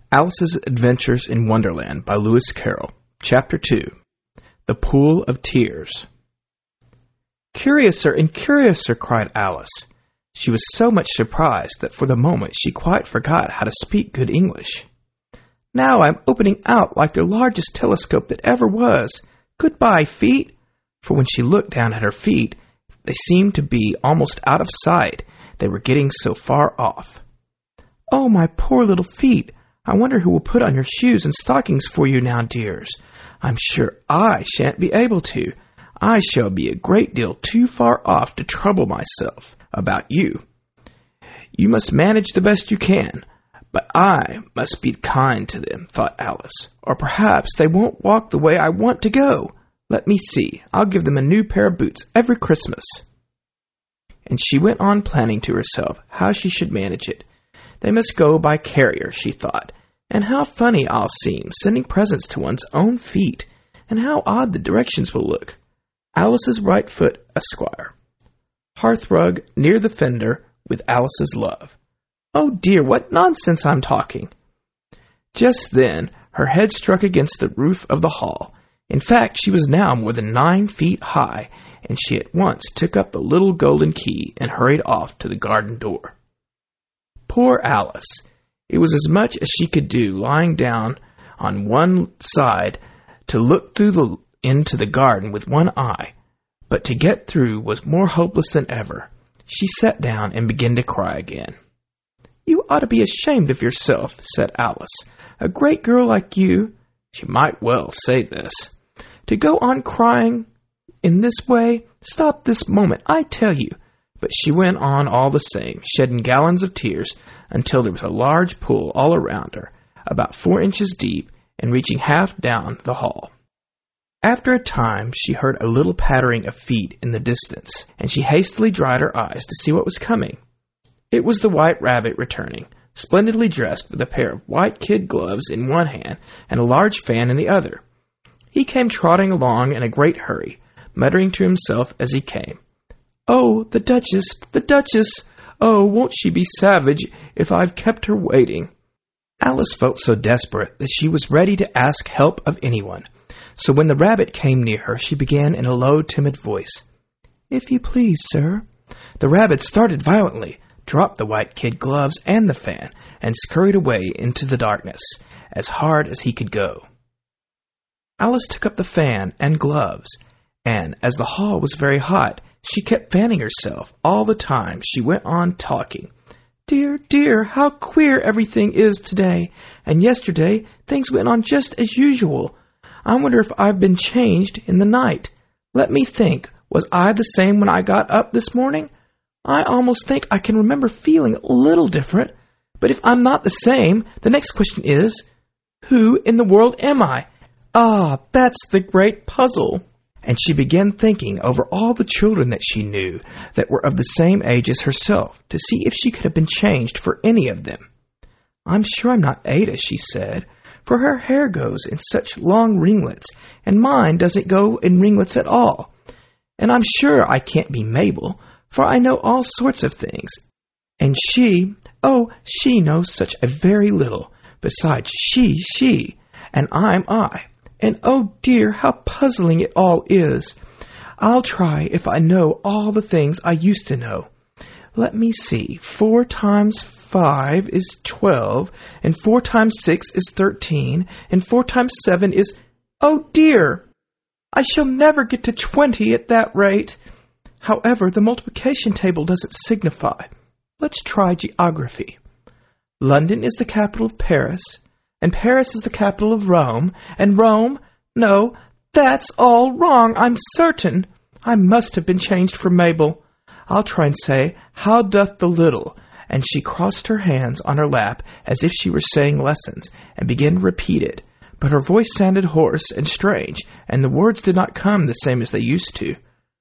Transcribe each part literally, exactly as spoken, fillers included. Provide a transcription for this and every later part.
Alice's Adventures in Wonderland by Lewis Carroll. Chapter two. The Pool of Tears. "Curiouser and curiouser," cried Alice. She was so much surprised that for the moment she quite forgot how to speak good English. "Now I'm opening out like the largest telescope that ever was. Goodbye, feet." For when she looked down at her feet, they seemed to be almost out of sight. They were getting so far off. "Oh, my poor little feet. I wonder who will put on your shoes and stockings for you now, dears. I'm sure I shan't be able to. I shall be a great deal too far off to trouble myself about you. You must manage the best you can, but I must be kind to them," thought Alice, "or perhaps they won't walk the way I want to go. Let me see, I'll give them a new pair of boots every Christmas." And she went on planning to herself how she should manage it. They must go by carrier, she thought, and how funny I'll seem sending presents to one's own feet, and how odd the directions will look. Alice's right foot, Esquire. Hearthrug near the fender with Alice's love. Oh dear, what nonsense I'm talking. Just then her head struck against the roof of the hall. In fact, she was now more than nine feet high, and she at once took up the little golden key and hurried off to the garden door. Poor Alice! It was as much as she could do lying down on one side to look through the into the garden with one eye, but to get through was more hopeless than ever. She sat down and began to cry again. "You ought to be ashamed of yourself," said Alice. "A great girl like you," she might well say this, "to go on crying in this way. Stop this moment, I tell you." But she went on all the same, shedding gallons of tears until there was a large pool all around her, about four inches deep and reaching half down the hall. After a time she heard a little pattering of feet in the distance, and she hastily dried her eyes to see what was coming. It was the White Rabbit returning, splendidly dressed with a pair of white kid gloves in one hand and a large fan in the other. He came trotting along in a great hurry, muttering to himself as he came, "Oh, the Duchess, the Duchess! Oh, won't she be savage if I've kept her waiting?" Alice felt so desperate that she was ready to ask help of anyone. So when the rabbit came near her, she began in a low, timid voice, "If you please, sir." The rabbit started violently, dropped the white kid gloves and the fan, and scurried away into the darkness, as hard as he could go. Alice took up the fan and gloves, and as the hall was very hot, she kept fanning herself all the time she went on talking. "Dear, dear, how queer everything is today, and yesterday things went on just as usual. I wonder if I've been changed in the night. Let me think, was I the same when I got up this morning? I almost think I can remember feeling a little different, but if I'm not the same, the next question is, who in the world am I? Ah, that's the great puzzle." And she began thinking over all the children that she knew that were of the same age as herself, to see if she could have been changed for any of them. "I'm sure I'm not Ada," she said, "for her hair goes in such long ringlets, and mine doesn't go in ringlets at all. And I'm sure I can't be Mabel, for I know all sorts of things. And she, oh, she knows such a very little. Besides, she's she, and I'm I. And oh dear, how puzzling it all is. I'll try if I know all the things I used to know. Let me see, four times five is twelve, and four times six is thirteen, and four times seven is... Oh dear! I shall never get to twenty at that rate. However, the multiplication table doesn't signify. Let's try geography. London is the capital of Paris, and Paris is the capital of Rome, and Rome... No, that's all wrong, I'm certain. I must have been changed for Mabel. I'll try and say, how doth the little... And she crossed her hands on her lap as if she were saying lessons, and began to repeat it. But her voice sounded hoarse and strange, and the words did not come the same as they used to.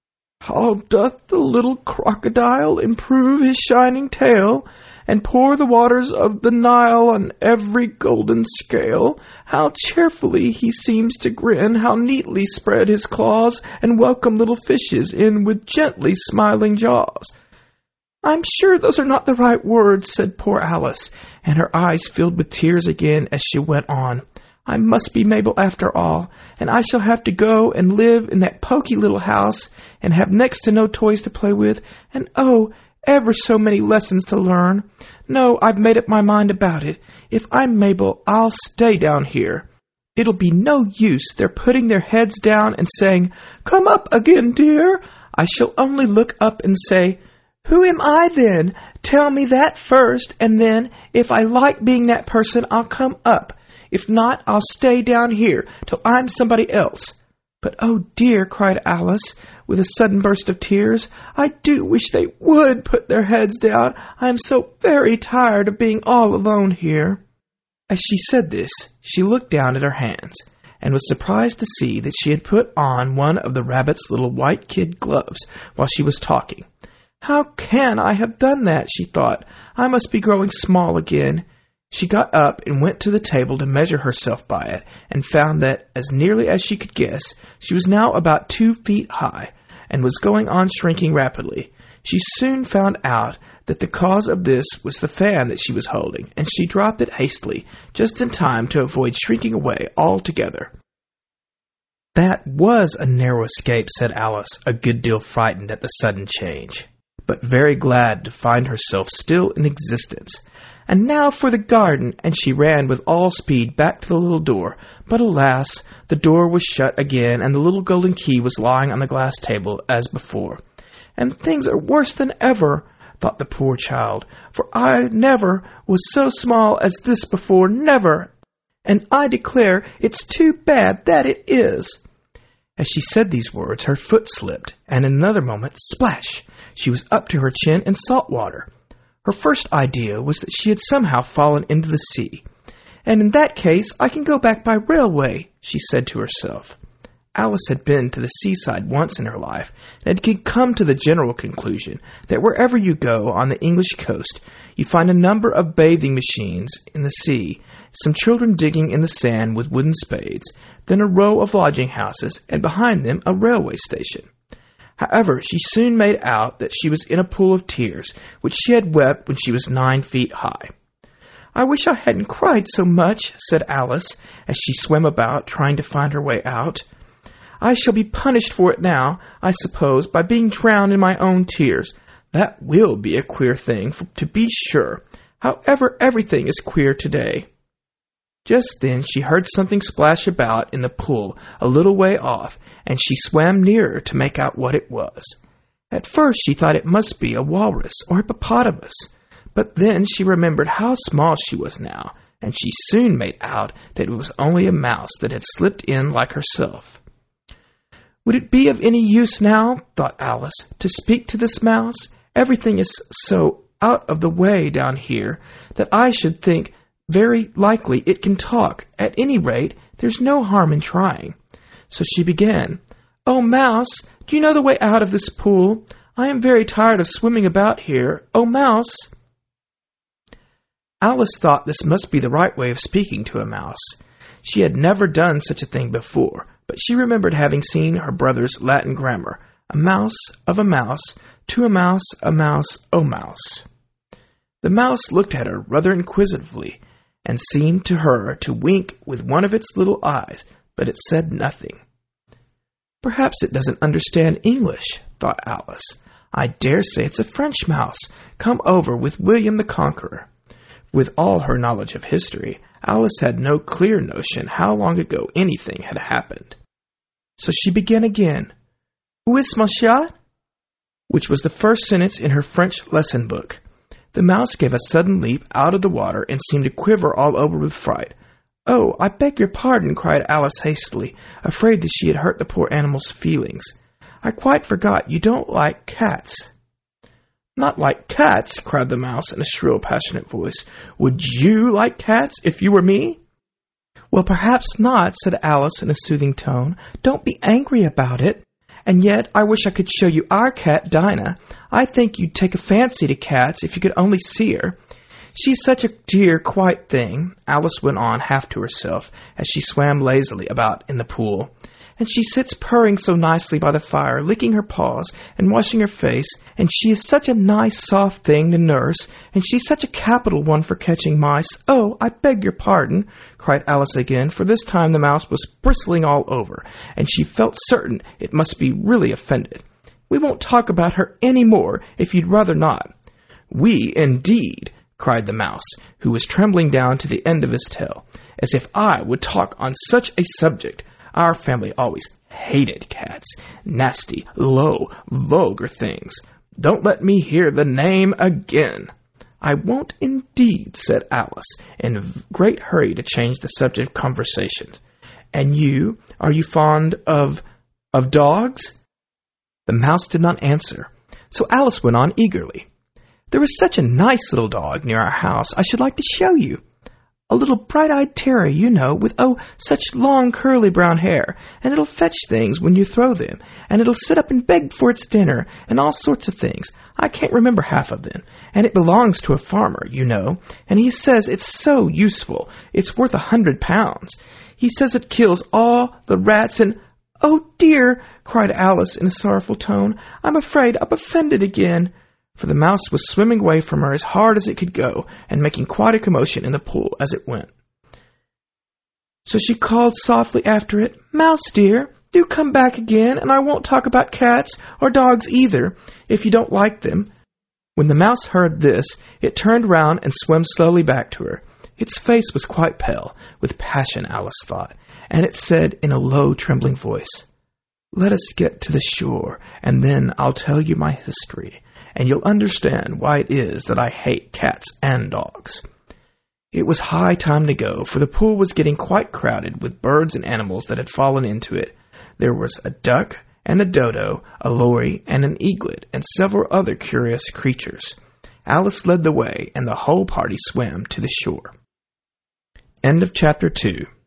How doth the little crocodile improve his shining tail, and pour the waters of the Nile on every golden scale? How cheerfully he seems to grin, how neatly spread his claws, and welcome little fishes in with gently smiling jaws. I'm sure those are not the right words, said poor Alice, and her eyes filled with tears again as she went on. I must be Mabel after all, and I shall have to go and live in that poky little house, and have next to no toys to play with, and oh, ever so many lessons to learn. No, I've made up my mind about it. If I'm Mabel, I'll stay down here. It'll be no use their putting their heads down and saying, Come up again, dear. I shall only look up and say, Who am I then? Tell me that first, and then, if I like being that person, I'll come up. If not, I'll stay down here till I'm somebody else. But, oh dear, cried Alice, with a sudden burst of tears, I do wish they would put their heads down. I am so very tired of being all alone here. As she said this, she looked down at her hands, and was surprised to see that she had put on one of the rabbit's little white kid gloves while she was talking. How can I have done that? She thought. I must be growing small again. She got up and went to the table to measure herself by it, and found that, as nearly as she could guess, she was now about two feet high, and was going on shrinking rapidly. She soon found out that the cause of this was the fan that she was holding, and she dropped it hastily, just in time to avoid shrinking away altogether. That was a narrow escape, said Alice, a good deal frightened at the sudden change, but very glad to find herself still in existence. And now for the garden, and she ran with all speed back to the little door. But alas, the door was shut again, and the little golden key was lying on the glass table as before. And things are worse than ever, thought the poor child, for I never was so small as this before, never, and I declare it's too bad that it is. As she said these words, her foot slipped, and in another moment, splash, she was up to her chin in salt water. Her first idea was that she had somehow fallen into the sea. And in that case, I can go back by railway, she said to herself. Alice had been to the seaside once in her life, and had come to the general conclusion that wherever you go on the English coast, you find a number of bathing machines in the sea, some children digging in the sand with wooden spades, then a row of lodging houses, and behind them a railway station. However, she soon made out that she was in a pool of tears, which she had wept when she was nine feet high. I wish I hadn't cried so much, said Alice, as she swam about, trying to find her way out. I shall be punished for it now, I suppose, by being drowned in my own tears. That will be a queer thing, to be sure. However, everything is queer today. Just then she heard something splash about in the pool a little way off, and she swam nearer to make out what it was. At first she thought it must be a walrus or hippopotamus, but then she remembered how small she was now, and she soon made out that it was only a mouse that had slipped in like herself. Would it be of any use now, thought Alice, to speak to this mouse? Everything is so out of the way down here that I should think very likely it can talk. At any rate, there's no harm in trying. So she began, Oh, Mouse, do you know the way out of this pool? I am very tired of swimming about here. Oh, Mouse. Alice thought this must be the right way of speaking to a mouse. She had never done such a thing before, but she remembered having seen her brother's Latin grammar, a mouse of a mouse, to a mouse, a mouse, oh, mouse. The mouse looked at her rather inquisitively, and seemed to her to wink with one of its little eyes, but it said nothing. Perhaps it doesn't understand English, thought Alice. I dare say it's a French mouse, come over with William the Conqueror. With all her knowledge of history, Alice had no clear notion how long ago anything had happened. So she began again, Où est mon chat? Which was the first sentence in her French lesson book. The mouse gave a sudden leap out of the water and seemed to quiver all over with fright. Oh, I beg your pardon, cried Alice hastily, afraid that she had hurt the poor animal's feelings. I quite forgot you don't like cats. Not like cats, cried the mouse in a shrill, passionate voice. Would you like cats if you were me? Well, perhaps not, said Alice in a soothing tone. Don't be angry about it. And yet, I wish I could show you our cat, Dinah. I think you'd take a fancy to cats if you could only see her. She's such a dear, quiet thing, Alice went on half to herself as she swam lazily about in the pool. and she sits purring so nicely by the fire, licking her paws and washing her face, and she is such a nice soft thing to nurse, and she's such a capital one for catching mice. Oh, I beg your pardon, cried Alice again, for this time the mouse was bristling all over, and she felt certain it must be really offended. We won't talk about her any more, if you'd rather not. We, indeed, cried the mouse, who was trembling down to the end of his tail. As if I would talk on such a subject. Our family always hated cats. Nasty, low, vulgar things. Don't let me hear the name again. I won't indeed, said Alice, in a great hurry to change the subject of conversation. And you, are you fond of, of dogs? The mouse did not answer, so Alice went on eagerly. There is such a nice little dog near our house I should like to show you. A little bright-eyed terrier, you know, with, oh, such long curly brown hair, and it'll fetch things when you throw them, and it'll sit up and beg for its dinner, and all sorts of things. I can't remember half of them, and it belongs to a farmer, you know, and he says it's so useful, it's worth a hundred pounds. He says it kills all the rats and... Oh, dear, cried Alice in a sorrowful tone, I'm afraid I've offended again. For the mouse was swimming away from her as hard as it could go, and making quite a commotion in the pool as it went. So she called softly after it, Mouse dear, do come back again, and I won't talk about cats or dogs either, if you don't like them. When the mouse heard this, it turned round and swam slowly back to her. Its face was quite pale, with passion, Alice thought, and it said in a low, trembling voice, Let us get to the shore, and then I'll tell you my history, and you'll understand why it is that I hate cats and dogs. It was high time to go, for the pool was getting quite crowded with birds and animals that had fallen into it. There was a duck and a dodo, a lory and an eaglet, and several other curious creatures. Alice led the way, and the whole party swam to the shore. End of chapter two.